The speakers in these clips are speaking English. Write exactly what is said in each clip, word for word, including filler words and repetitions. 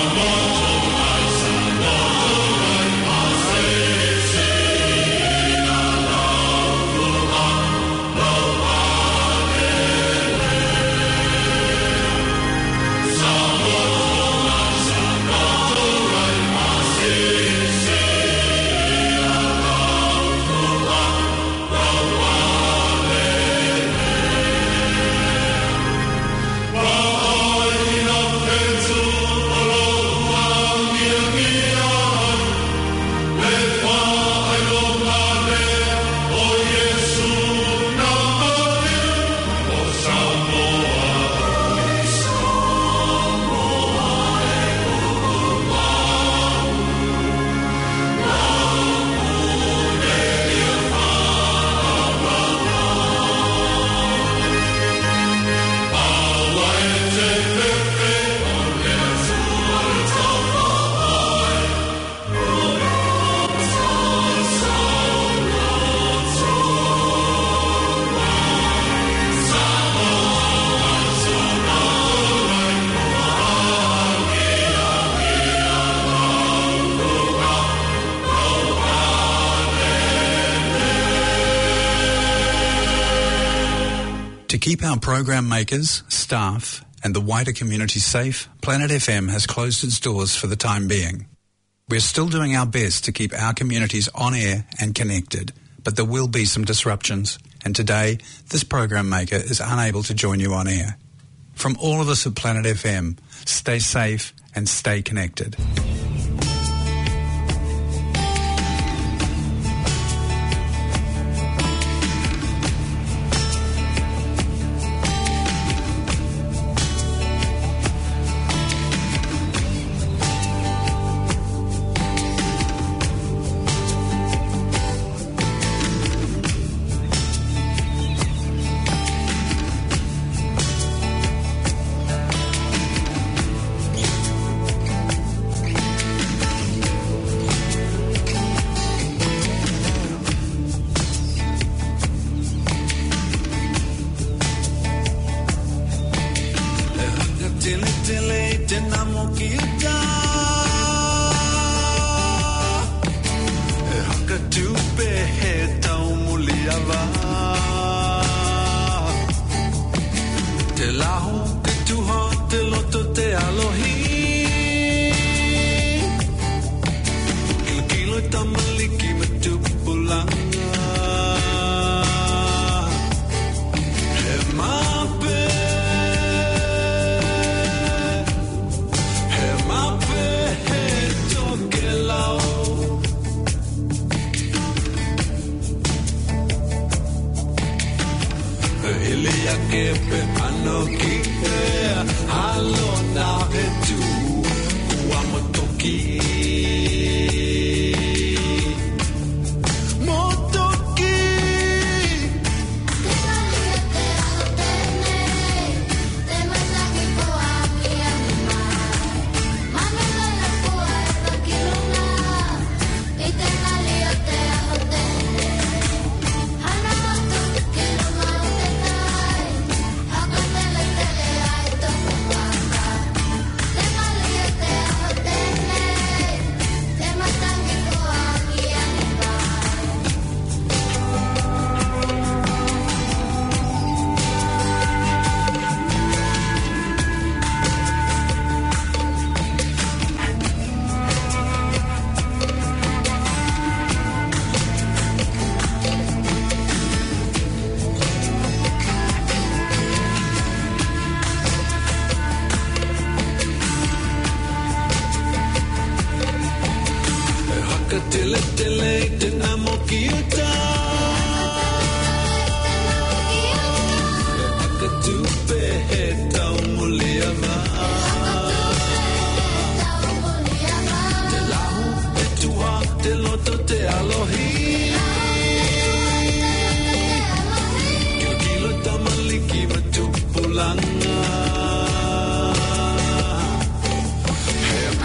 To keep our program makers, staff and the wider community safe, Planet F M has closed its doors for the time being. We're still doing our best to keep our communities on air and connected, but there will be some disruptions, and today this program maker is unable to join you on air. From all of us at Planet F M, stay safe and stay connected.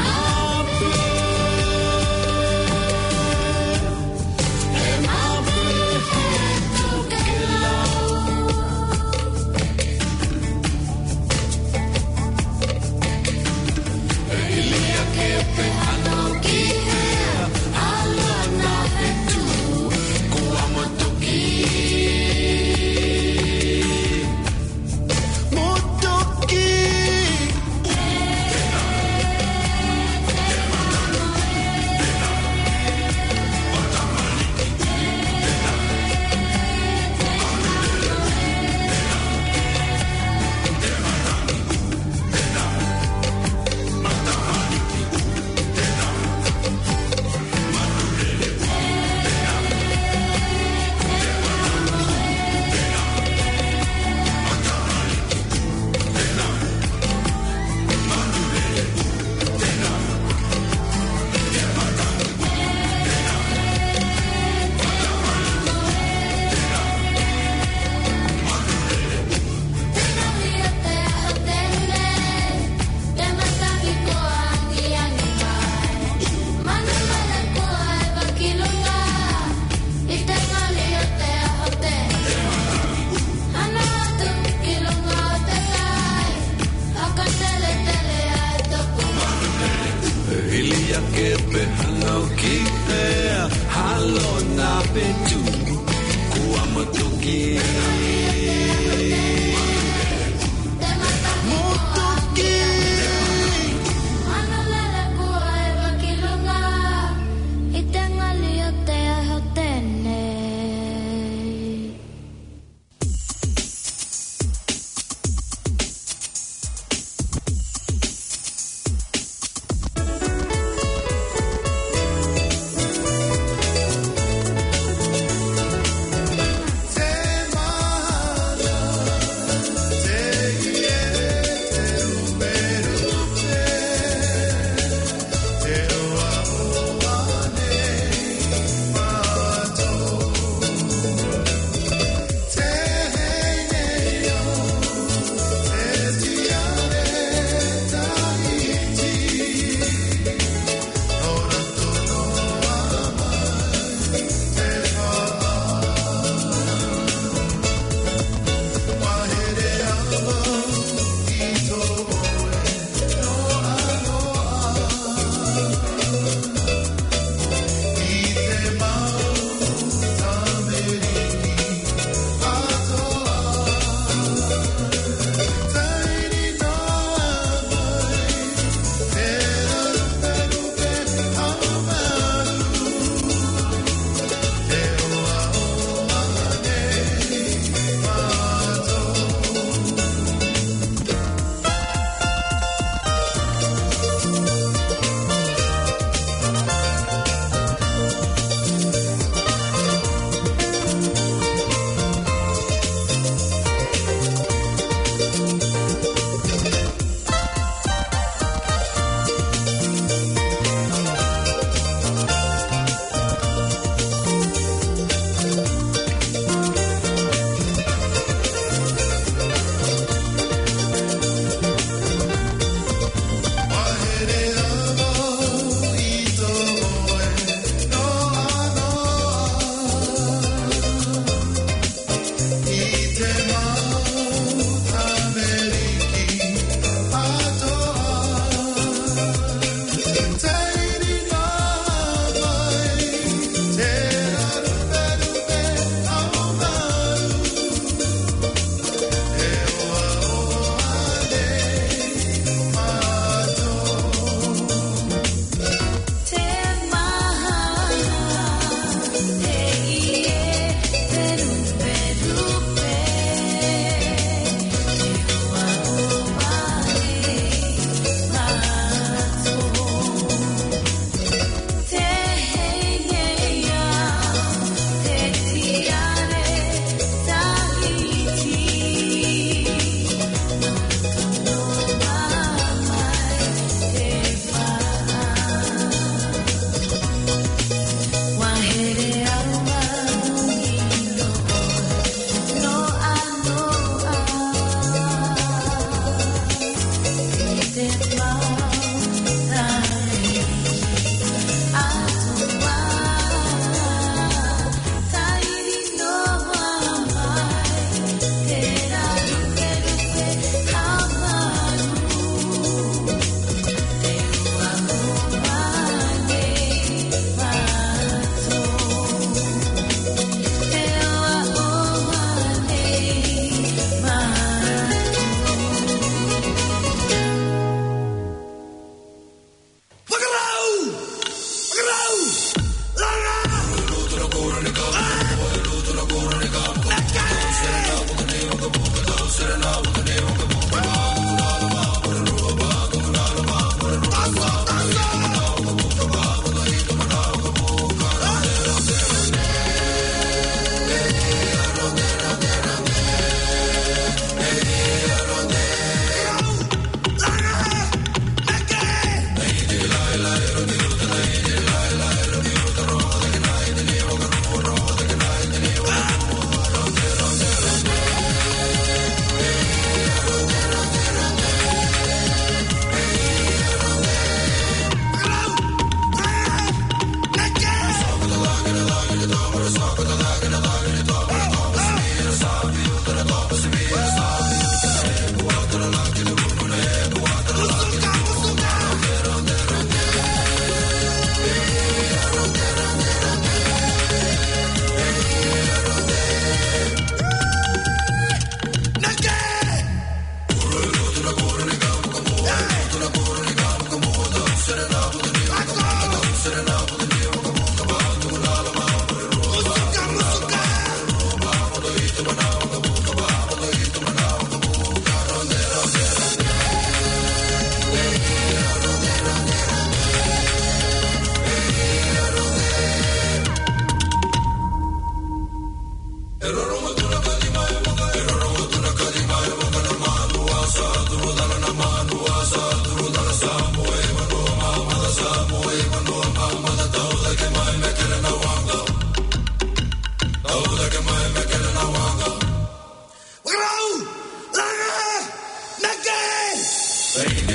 Hey, my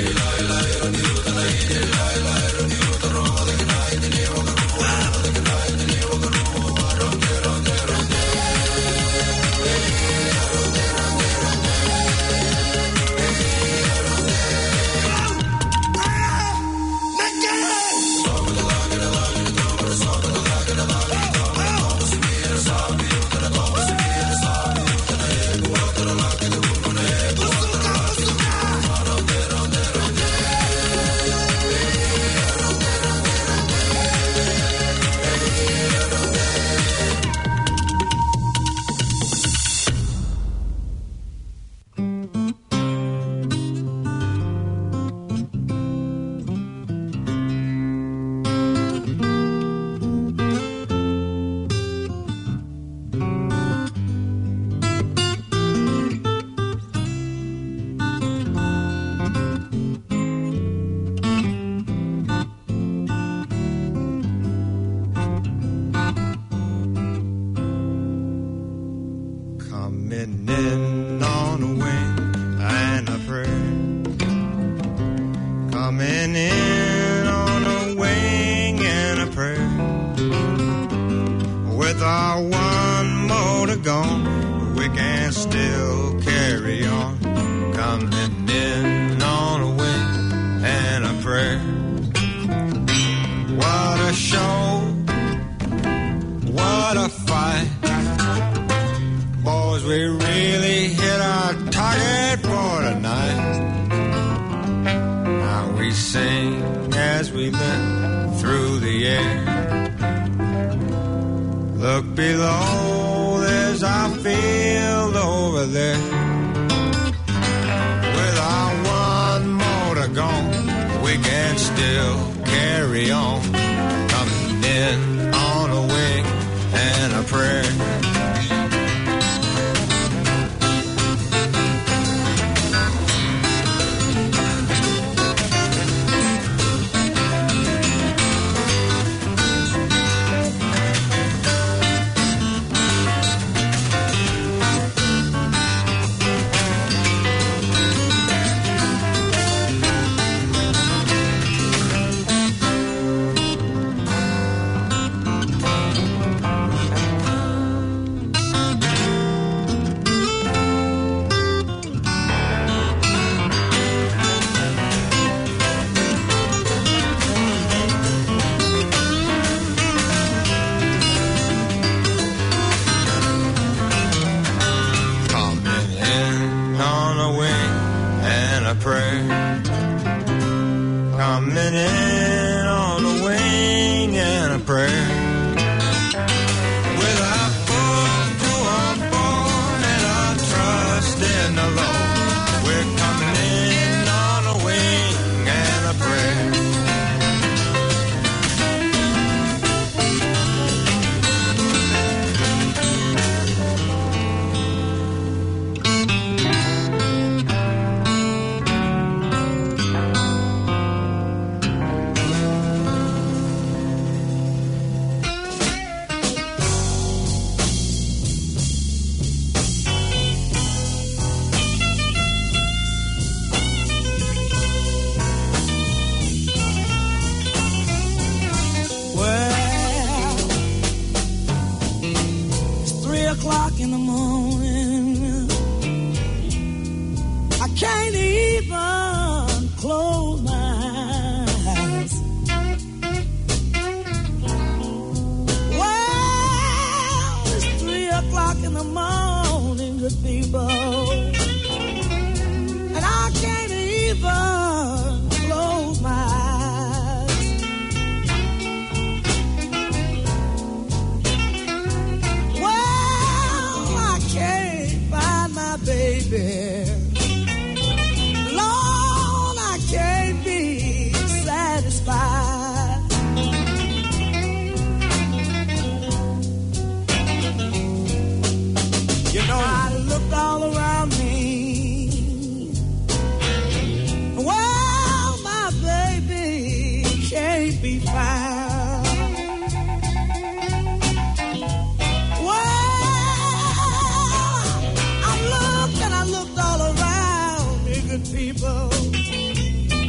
People,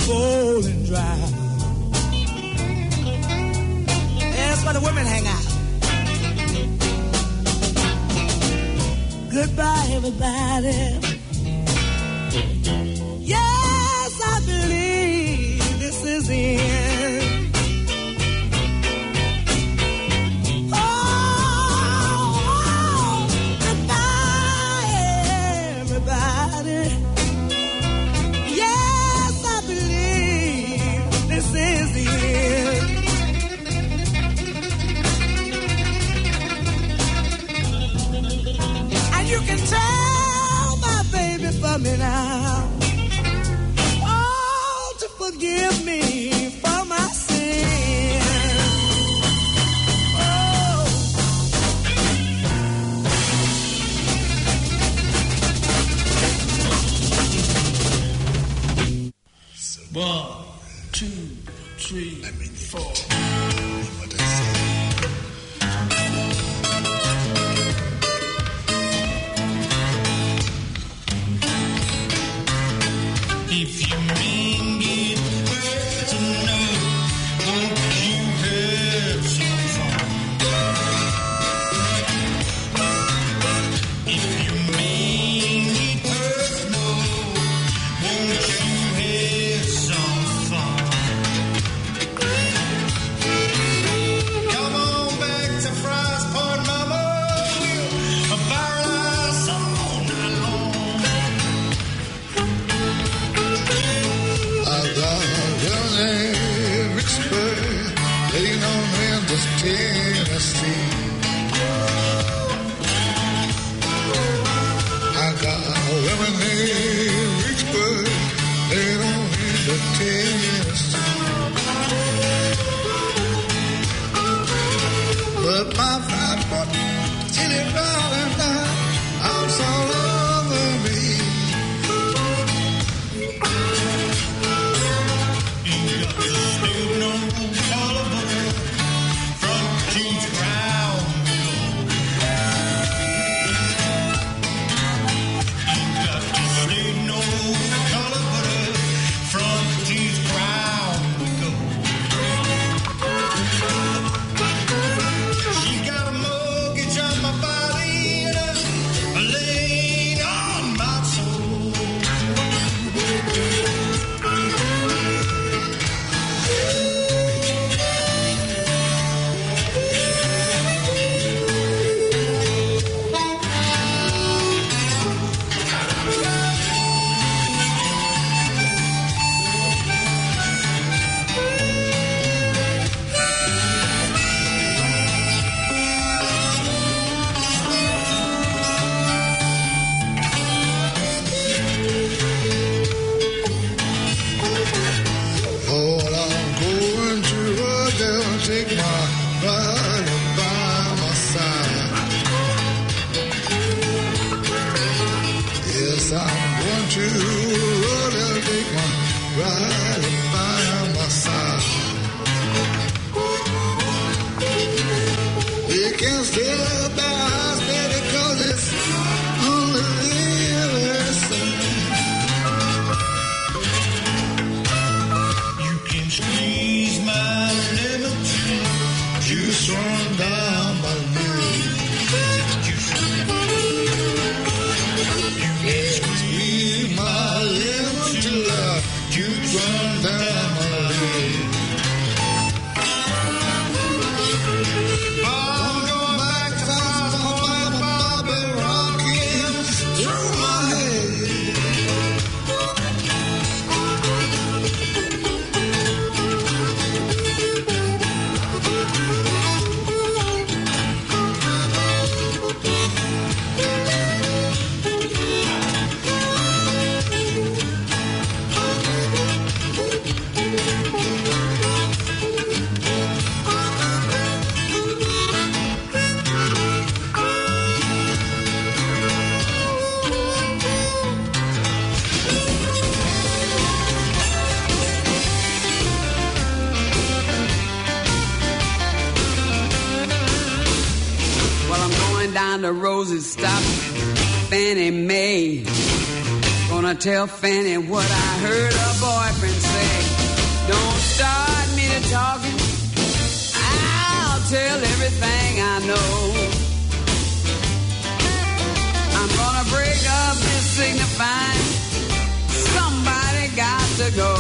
Bowling Drive. That's where the women hang out. Goodbye, everybody. Yes, I believe this is the end. You can tell my baby for me now, oh, to forgive me for my sin. Oh. One, two, three, four. What I say. If you mean it to know, won't you have some fun? If you mean it personal, won't you have some fun? Come on back to Fry's Point, Mama. We'll paralyze all night long. Laying on Memphis, Tennessee. I got women in Vicksburg, laying on Memphis, Tennessee. But my five foot city rolling down, I'm so over me. The roses stop Fannie Mae. Gonna gonna tell Fanny what I heard her boyfriend say. Don't start me to talking, I'll tell everything I know. I'm gonna break up this signifying, somebody got to go.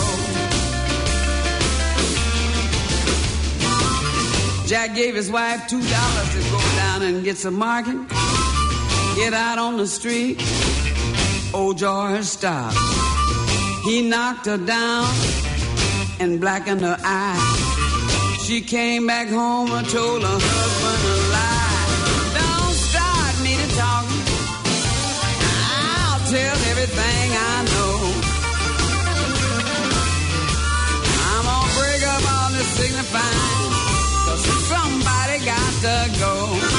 Jack gave his wife two dollars to go down and get some market. Get out on the street, old George stopped. He knocked her down and blackened her eye. She came back home and told her husband a lie. Don't start me to talk, I'll tell everything I know. I'm gonna break up all this signifying, 'cause somebody got to go.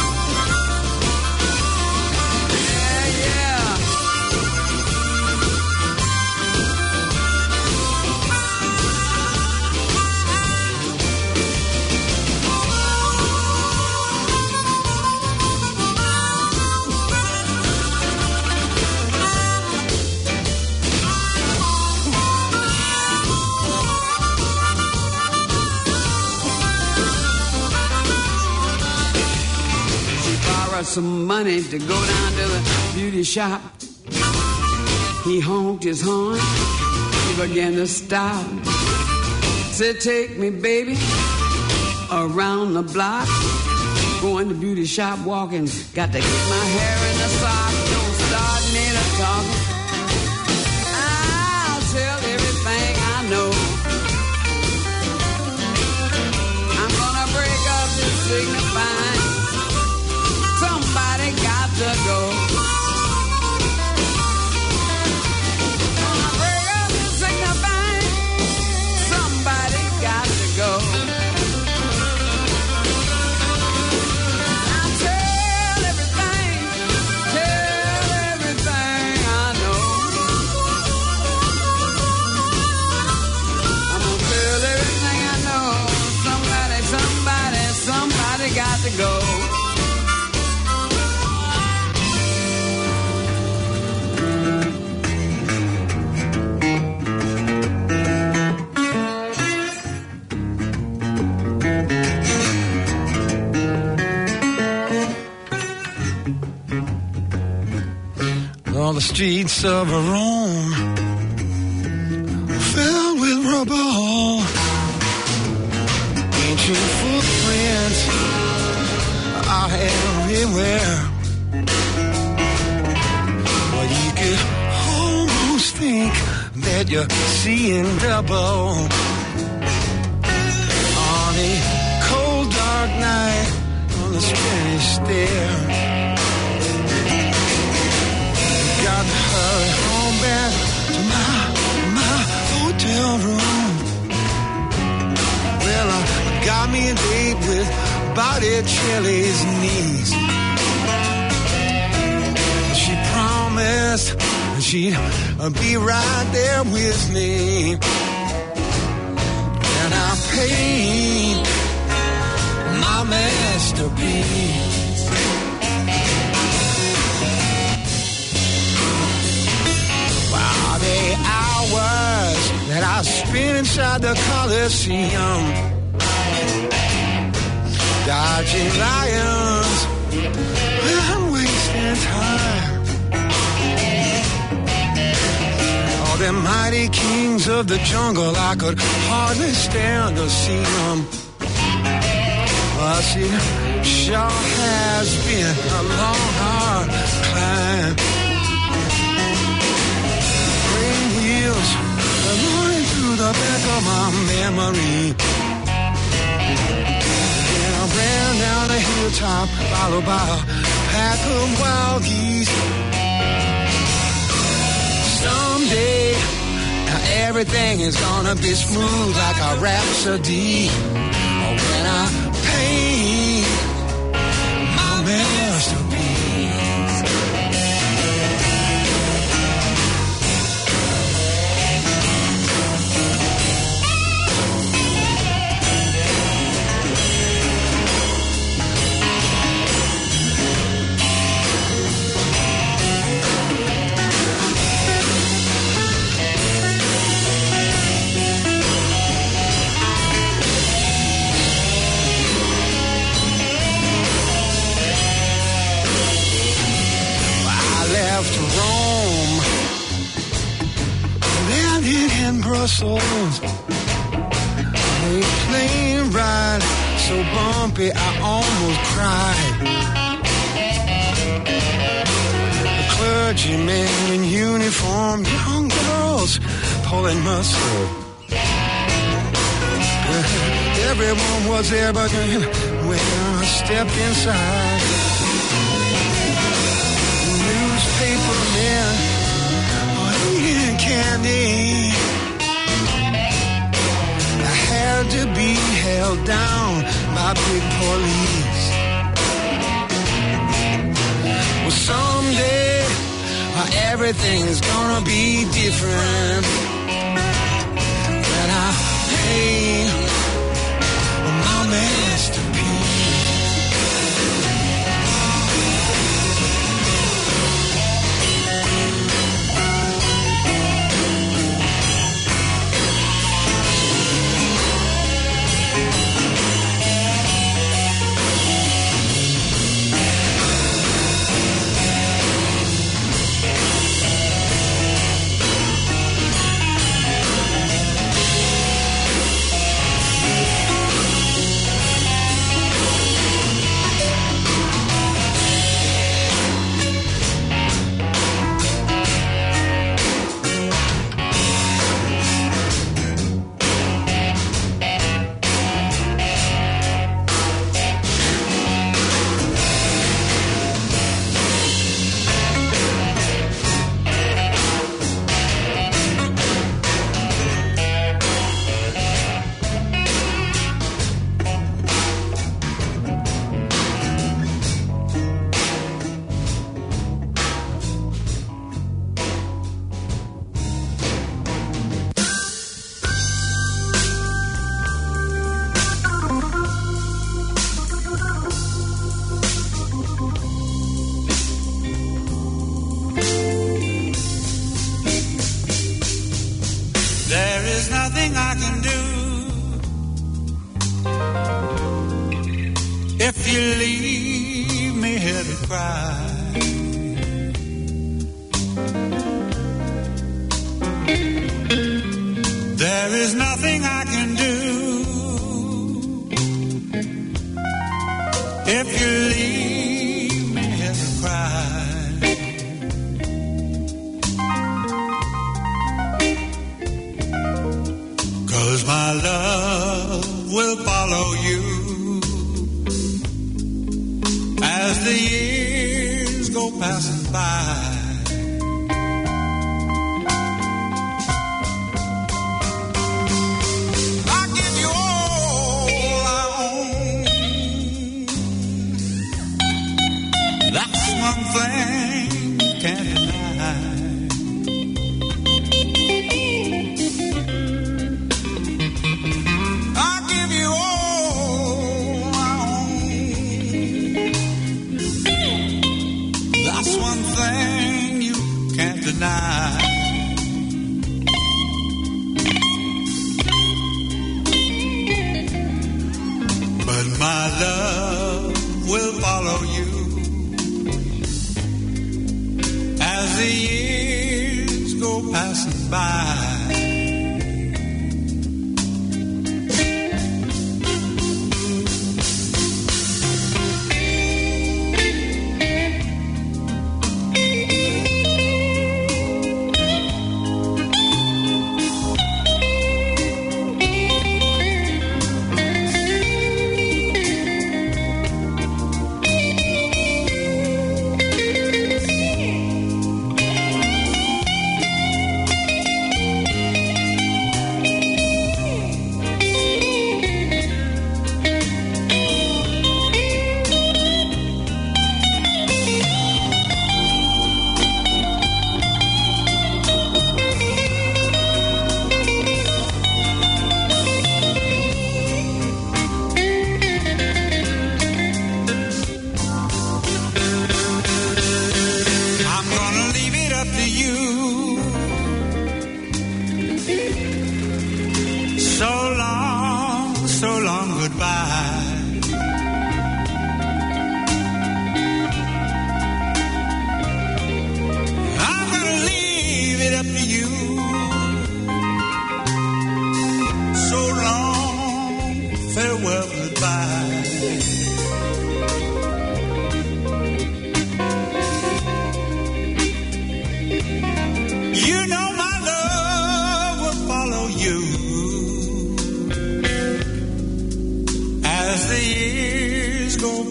Some money to go down to the beauty shop. He honked his horn, he began to stop. Said, take me, baby, around the block. Going to beauty shop walking, got to get my hair in the sock. Don't start me to talk, I'll tell everything I know. I'm gonna break up this signifying, somebody got to go. Gonna break up and signify, somebody got to go. I'll tell everything, tell everything I know. I'm gonna tell everything I know. Somebody, somebody, somebody got to go. All the streets of Rome filled with rubble, ancient footprints are everywhere. Well, you could almost think that you're seeing double on a cold dark night on the Spanish Stair. Got to hurry home back to my, my hotel room. Well, I got me a date with Botticelli's niece. She promised she'd be right there with me. And I paid my masterpiece. The hours that I spent inside the Coliseum, dodging lions, I'm wasting time. All the mighty kings of the jungle, I could hardly stand to see them. But it sure has been a long, hard climb. Running through the back of my memory. And I ran down a hilltop, followed by a pack of wild geese. Someday, everything is gonna be smooth like a rhapsody. When I paint my masterpiece. Berlin and Brussels. A plane ride so bumpy I almost cried. A clergyman in uniform, young girls pulling muscle. Everyone was there but when I stepped inside, newspaper men were eating candy. I had to be held down by big police. Well, someday uh, everything is gonna be different. That I pay my masterpiece.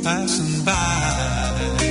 passing by.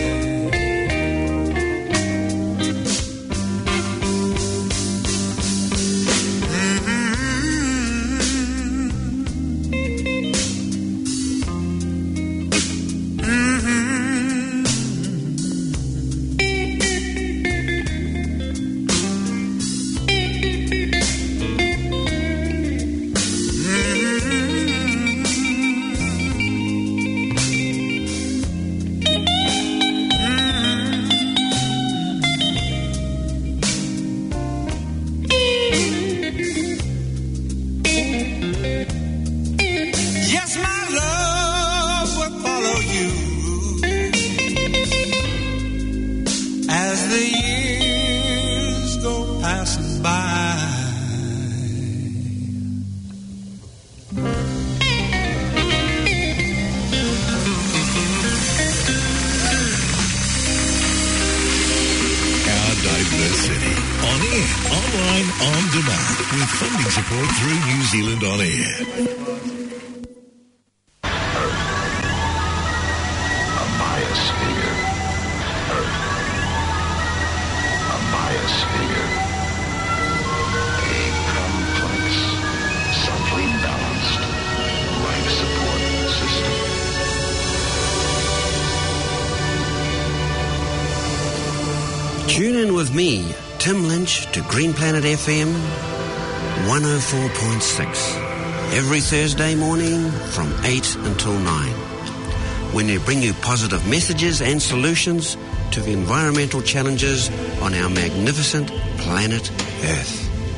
Tune in with me, Tim Lynch, to Green Planet F M one oh four point six every Thursday morning from eight until nine, when we bring you positive messages and solutions to the environmental challenges on our magnificent planet Earth.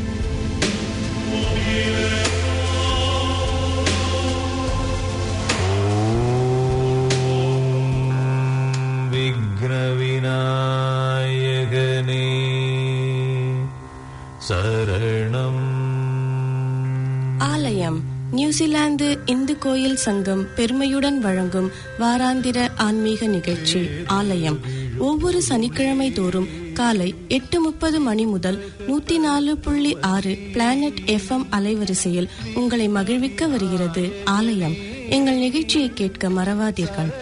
ஆலயம் New Zealand இந்து கோயில் சங்கம் பெருமையுடன் வழங்கும் வாராந்திர ஆன்மீக நிகழ்ச்சி ஆலயம் ஒவ்வொரு சனிக்கிழமை தோறும் காலை எட்டு முப்பது மணி முதல் நூத்தி நாலு புள்ளி ஆறு பிளானட் எஃப் எம் அலைவரிசையில் உங்களை மகிழ்விக்க வருகிறது ஆலயம். எங்கள் நிகழ்ச்சியை கேட்க மறவாதீர்கள்.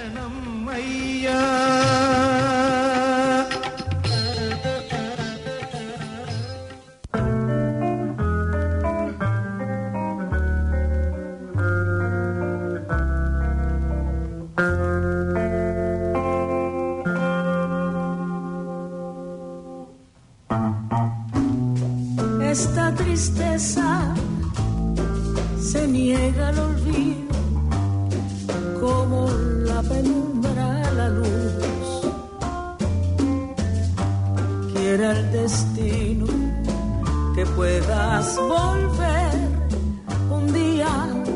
Esta tristeza se niega al olvido, como la penumbra a la luz. Quiera el destino que puedas volver un día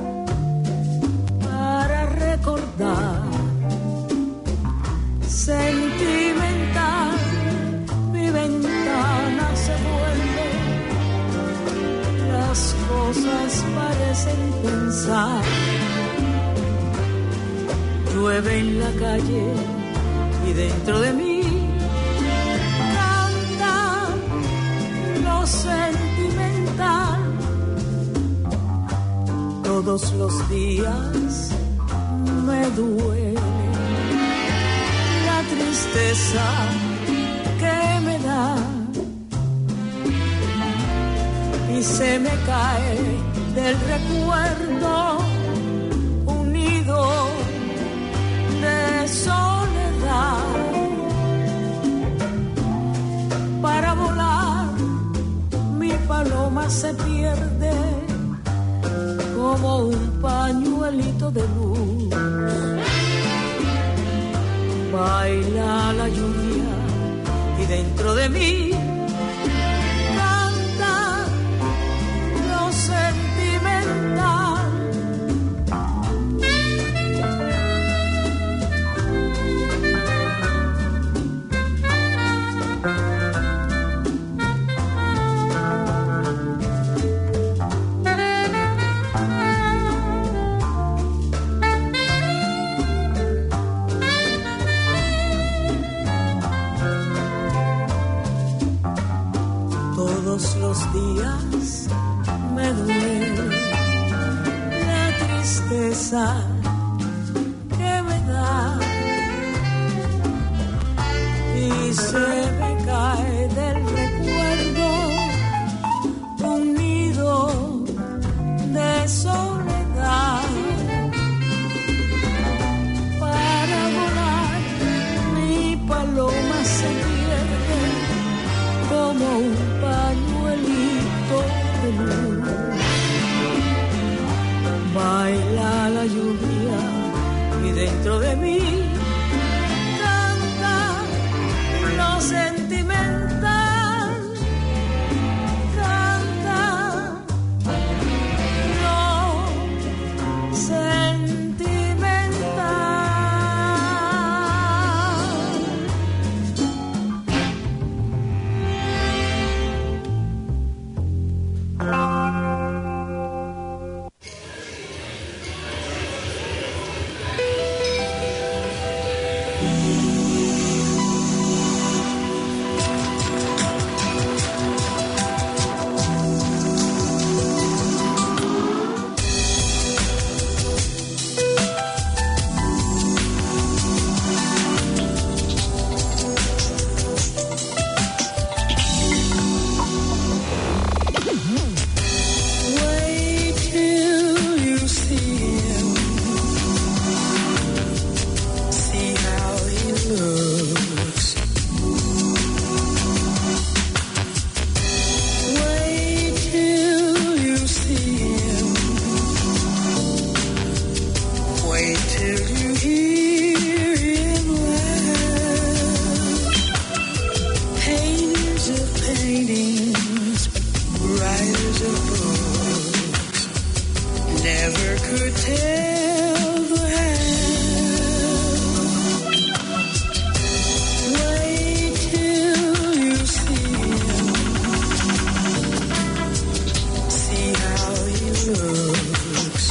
para recordar. Sentimental, mi ventana se vuelve, las cosas parecen pensar. Llueve en la calle y dentro de mí canta lo sentimental. Todos los días me duele la tristeza que me da y se me cae del recuerdo un nido de soledad. Para volar mi paloma se pierde como un pañuelito de luz. Baila la lluvia y dentro de mí canta lo sentimental. Todos los días me duele la tristeza que me da se me cae del recuerdo un nido de soledad. Para volar mi paloma se pierde como un pañuelito de luz. Baila la lluvia y dentro de mí canta lo sentimental, canta lo sentimental. Wait till you see him, see how he looks. Wait till you see him, wait till you hear him laugh. Painters of paintings, writers of books, never could tell the half. Wait till you see him, see how he looks.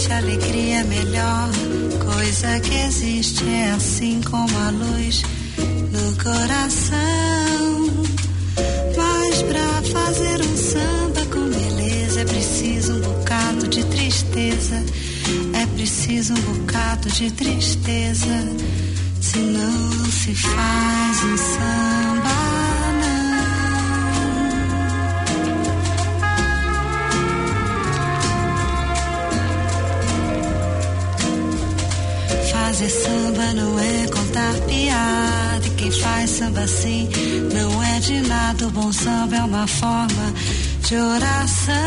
triste, alegria melhor. Coisa que existe é assim como a luz no coração. Mas pra fazer um samba com beleza é preciso um bocado de tristeza. É preciso um bocado de tristeza. Senão não se faz um samba. Fazer samba não é contar piada. E quem faz samba assim não é de nada. O bom samba é uma forma de oração.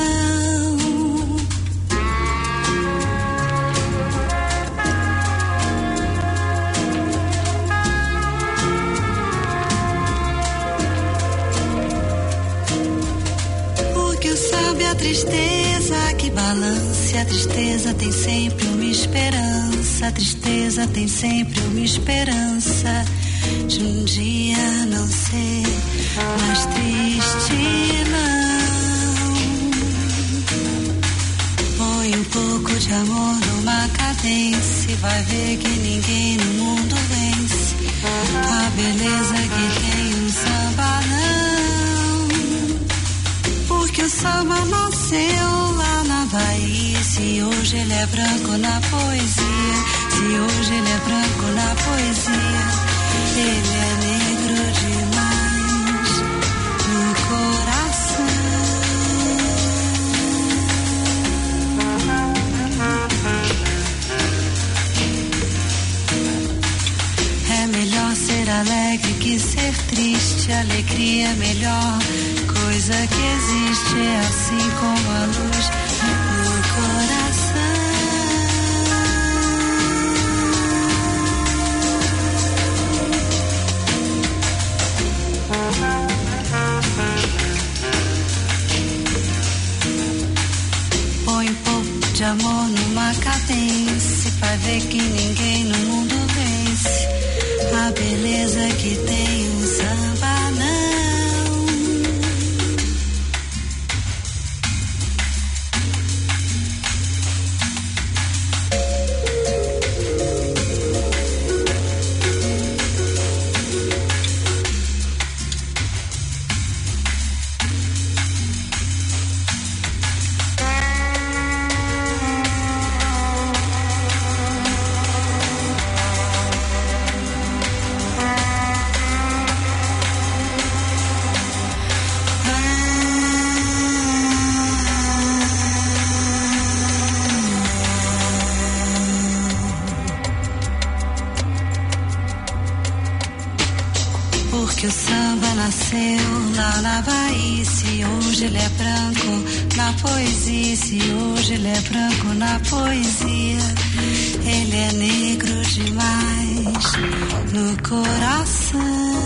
Porque o samba é a tristeza que balance. A tristeza tem sempre uma esperança. A tristeza tem sempre uma esperança de um dia não ser mais triste, não. Põe um pouco de amor numa cadência e vai ver que ninguém no mundo vence a beleza que tem um samba, não. Porque o samba nasceu lá na Bahia. Se hoje ele é branco na poesia, se hoje ele é branco na poesia, ele é negro demais no coração. É melhor ser alegre que ser triste. Alegria é melhor coisa que existe. É assim como a luz no coração. Põe um pouco de amor numa cadência, vai ver que ninguém no mundo vence a beleza que tem um samba, não. Que o samba nasceu lá na Bahia. Se hoje ele é branco na poesia, se hoje ele é branco na poesia, ele é negro demais no coração.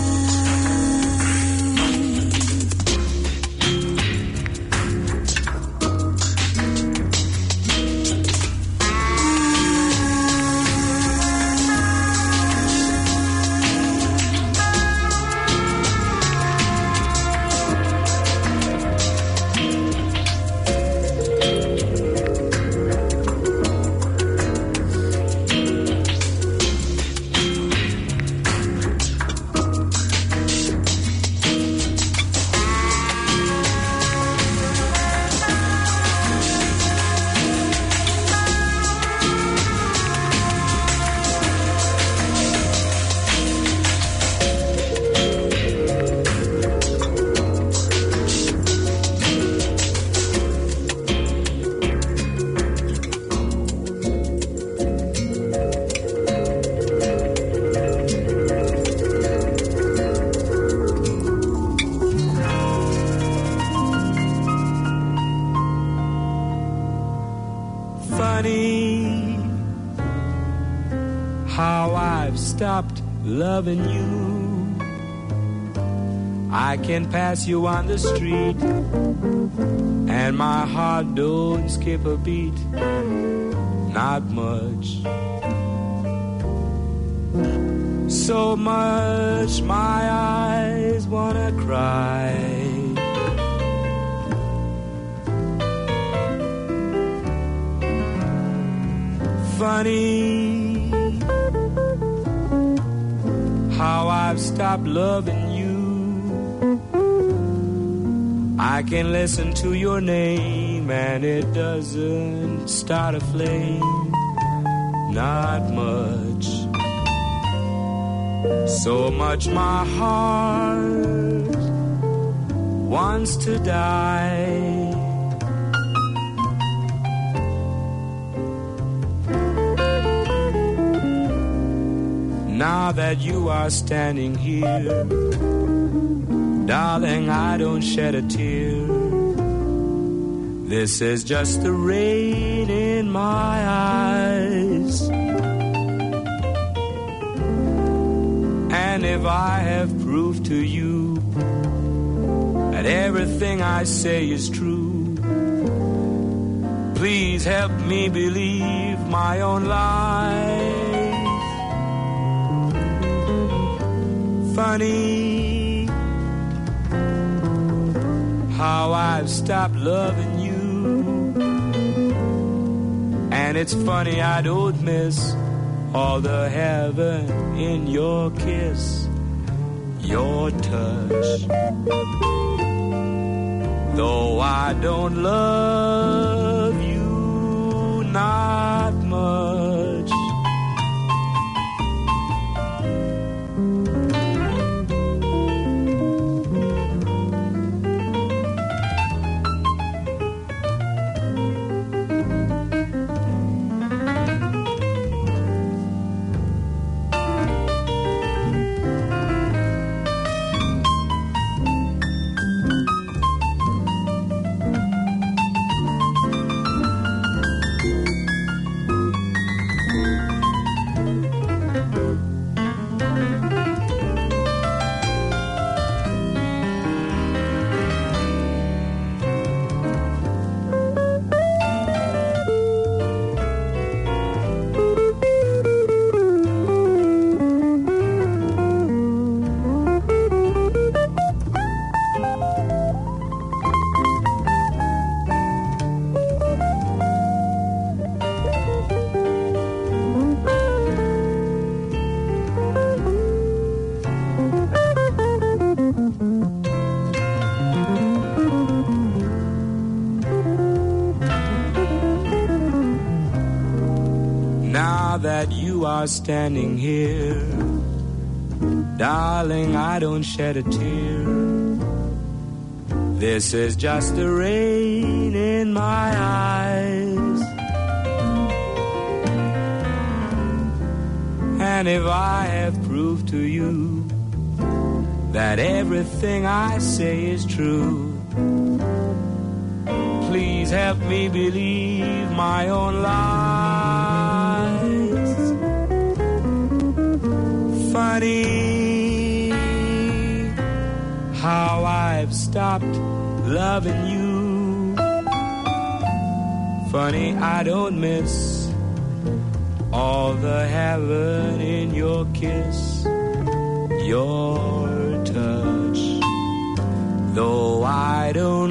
Loving you, I can pass you on the street and my heart don't skip a beat, not much. So much my eyes wanna cry. Funny how I've stopped loving you. I can listen to your name and it doesn't start a flame, not much. So much my heart wants to die. Now that you are standing here, darling, I don't shed a tear. This is just the rain in my eyes. And if I have proved to you that everything I say is true, please help me believe my own life. Funny how I've stopped loving you, and it's funny I don't miss all the heaven in your kiss, your touch. Though I don't love you, not much. Standing here, darling, I don't shed a tear. This is just the rain in my eyes. And if I have proved to you that everything I say is true, please help me believe my own lies. Funny how I've stopped loving you. Funny I don't miss all the heaven in your kiss, your touch. Though I don't